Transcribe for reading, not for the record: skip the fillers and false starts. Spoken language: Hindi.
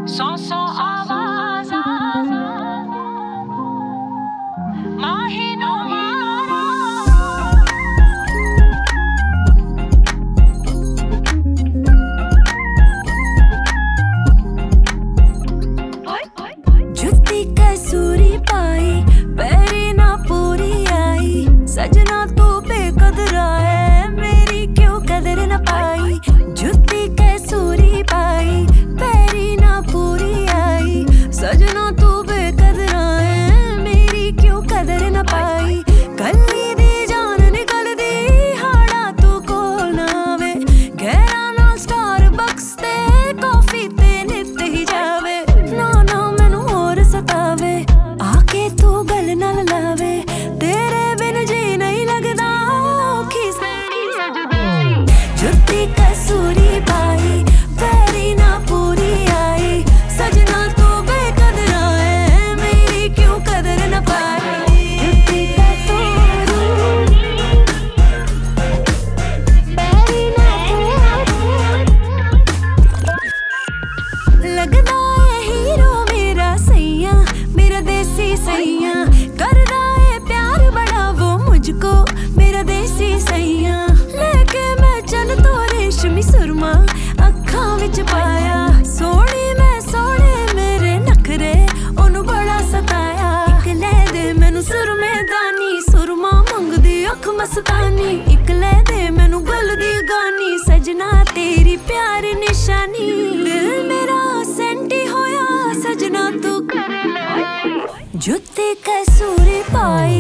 सौ आवाज़ माहिनो जुत्ती कसूरी पाई पैरी ना पूरी आई सजना तू बेकदरा है मेरी क्यों कदर न पाई। जुत्ती कसूरी पाई पैरी ना पूरी आई सजना तू बेकदरा है मेरी क्यों कदर न पाई। गली दी जान निकल दी हाड़ा तू कोल ना वे गहरा ना स्टारबक्स ते कॉफी ते नित ही जावे ना ना मैनू होर सतावे आके तू गल नाल लावे तेरे बिन जी नहीं लगदा औखी सजदी। जुत्ती कसूरी पाई पैरी ना पूरी आई सजना तू बेकदरा है मेरी क्यों कदर न पाई। जुत्ती कसूरी पैरी ना लगदा है हीरो मेरा सैया मेरा देसी सैया करदा है प्यार बड़ा वो मुझको मेरा देसी सैया। लेके मैं चल तो रेशमी सुरमा अखां विच पाया सोहनी मैं सोहने मेरे नखरे ओनू बड़ा सताया। इक ले दे मैनू सुरमेदानी सुरमा मंगदी अख मस्तानी इक ले दे मैनू गल दी गानी सजना तेरी प्यार निशानी। दिल मेरा सेंटी होया सजना तू कर ले जुत्ती कसूरी पाई